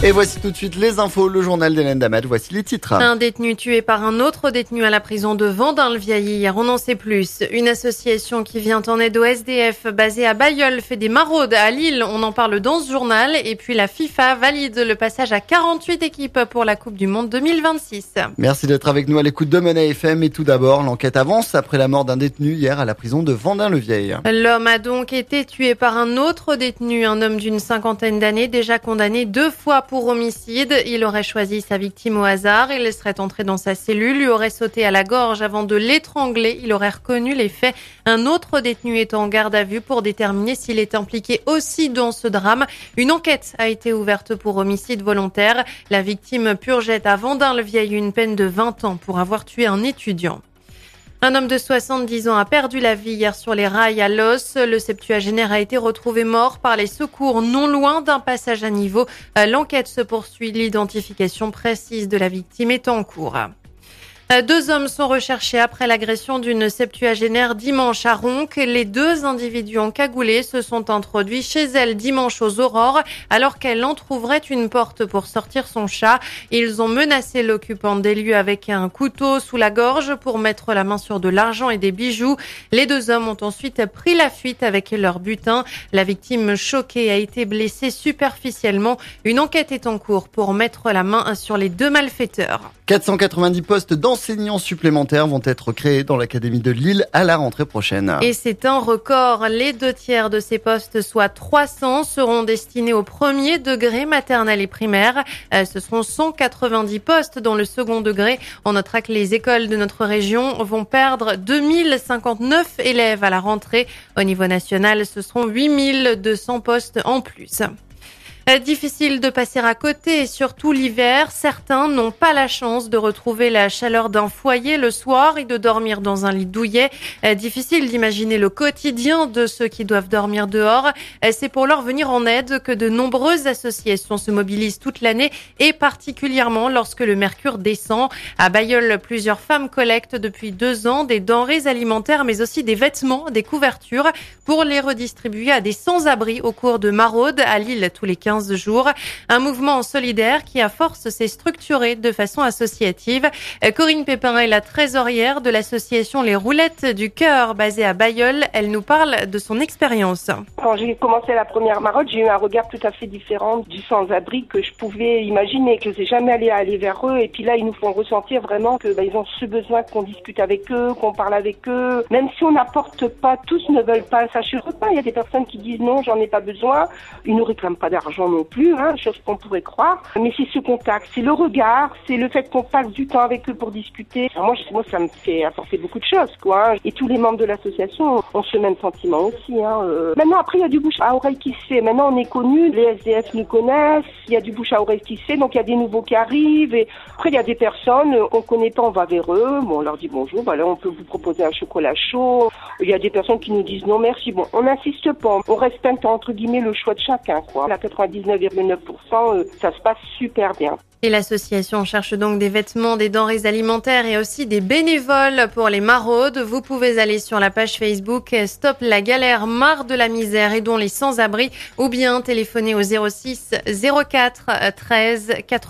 Et voici tout de suite les infos, le journal d'Hélène Damat. Voici les titres. Un détenu tué par un autre détenu à la prison de Vendin-le-Vieil hier, on en sait plus. Une association qui vient en aide aux SDF basée à Bailleul fait des maraudes à Lille, on en parle dans ce journal. Et puis la FIFA valide le passage à 48 équipes pour la Coupe du Monde 2026. Merci d'être avec nous à l'écoute de Money FM. Et tout d'abord, l'enquête avance après la mort d'un détenu hier à la prison de Vendin-le-Vieil. L'homme a donc été tué par un autre détenu, un homme d'une cinquantaine d'années, déjà condamné 2 fois pour homicide. Il aurait choisi sa victime au hasard. Il serait entré dans sa cellule, lui aurait sauté à la gorge avant de l'étrangler. Il aurait reconnu les faits. Un autre détenu est en garde à vue pour déterminer s'il est impliqué aussi dans ce drame. Une enquête a été ouverte pour homicide volontaire. La victime purgeait à Vendin-le-Vieil une peine de 20 ans pour avoir tué un étudiant. Un homme de 70 ans a perdu la vie hier sur les rails à Los. Le septuagénaire a été retrouvé mort par les secours non loin d'un passage à niveau. L'enquête se poursuit. L'identification précise de la victime est en cours. 2 hommes sont recherchés après l'agression d'une septuagénaire dimanche à Ronques. Les 2 individus encagoulés se sont introduits chez elle dimanche aux aurores alors qu'elle entrouvrait une porte pour sortir son chat. Ils ont menacé l'occupante des lieux avec un couteau sous la gorge pour mettre la main sur de l'argent et des bijoux. Les 2 hommes ont ensuite pris la fuite avec leur butin. La victime choquée a été blessée superficiellement. Une enquête est en cours pour mettre la main sur les 2 malfaiteurs. 490 postes d'enseignants supplémentaires vont être créés dans l'Académie de Lille à la rentrée prochaine. Et c'est un record. Les 2/3 de ces postes, soit 300, seront destinés au premier degré maternel et primaire. Ce seront 190 postes dans le second degré. On notera que les écoles de notre région vont perdre 2059 élèves à la rentrée. Au niveau national, ce seront 8200 postes en plus. Difficile de passer à côté, surtout l'hiver. Certains n'ont pas la chance de retrouver la chaleur d'un foyer le soir et de dormir dans un lit douillet. Difficile d'imaginer le quotidien de ceux qui doivent dormir dehors. C'est pour leur venir en aide que de nombreuses associations se mobilisent toute l'année et particulièrement lorsque le mercure descend. À Bailleul, plusieurs femmes collectent depuis 2 ans des denrées alimentaires mais aussi des vêtements, des couvertures pour les redistribuer à des sans-abri au cours de maraudes à Lille tous les 15 jours. Un mouvement solidaire qui, à force, s'est structuré de façon associative. Corinne Pépin est la trésorière de l'association Les Roulettes du Cœur, basée à Bailleul. Elle nous parle de son expérience. Quand j'ai commencé la première maraude, j'ai eu un regard tout à fait différent du sans-abri que je pouvais imaginer, que je n'étais jamais aller vers eux. Et puis là, ils nous font ressentir vraiment que ils ont ce besoin qu'on discute avec eux, qu'on parle avec eux. Même si on n'apporte pas, tous ne veulent pas s'assurer pas. Il y a des personnes qui disent non, j'en ai pas besoin. Ils ne réclament pas d'argent non plus, chose qu'on pourrait croire. Mais c'est ce contact, c'est le regard, c'est le fait qu'on passe du temps avec eux pour discuter. Alors moi, ça me fait apporter beaucoup de choses, quoi. Et tous les membres de l'association ont ce même sentiment aussi. Maintenant, après, il y a du bouche à oreille qui se fait. Maintenant, on est connus, les SDF nous connaissent, il y a du bouche à oreille qui se fait, donc il y a des nouveaux qui arrivent. Et après, il y a des personnes qu'on connaît pas, on va vers eux. Bon, on leur dit bonjour, voilà, on peut vous proposer un chocolat chaud. Il y a des personnes qui nous disent non merci. Bon, on n'insiste pas, on respecte entre guillemets le choix de chacun, quoi. La 99,9%, ça se passe super bien. Et l'association cherche donc des vêtements, des denrées alimentaires et aussi des bénévoles pour les maraudes. Vous pouvez aller sur la page Facebook Stop la galère, marre de la misère, aidons les sans-abri ou bien téléphoner au 06 04 13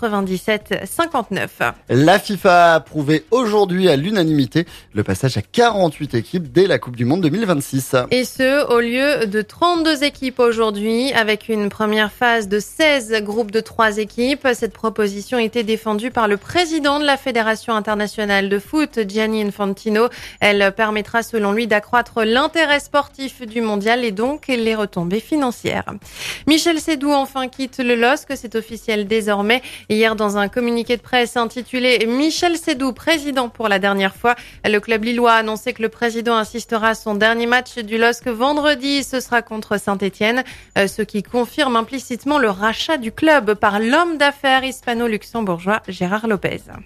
97 59. La FIFA a approuvé aujourd'hui à l'unanimité le passage à 48 équipes dès la Coupe du Monde 2026. Et ce, au lieu de 32 équipes aujourd'hui, avec une première phase de 16 groupes de 3 équipes. Cette proposition a été défendue par le président de la Fédération internationale de foot, Gianni Infantino. Elle permettra, selon lui, d'accroître l'intérêt sportif du mondial et donc les retombées financières. Michel Sédou enfin quitte le LOSC, c'est officiel désormais. Hier, dans un communiqué de presse intitulé « Michel Sédou, président pour la dernière fois », le club lillois a annoncé que le président assistera à son dernier match du LOSC vendredi. Ce sera contre Saint-Étienne, ce qui confirme implicitement le rachat du club par l'homme d'affaires hispano-luxembourgeois Gérard Lopez.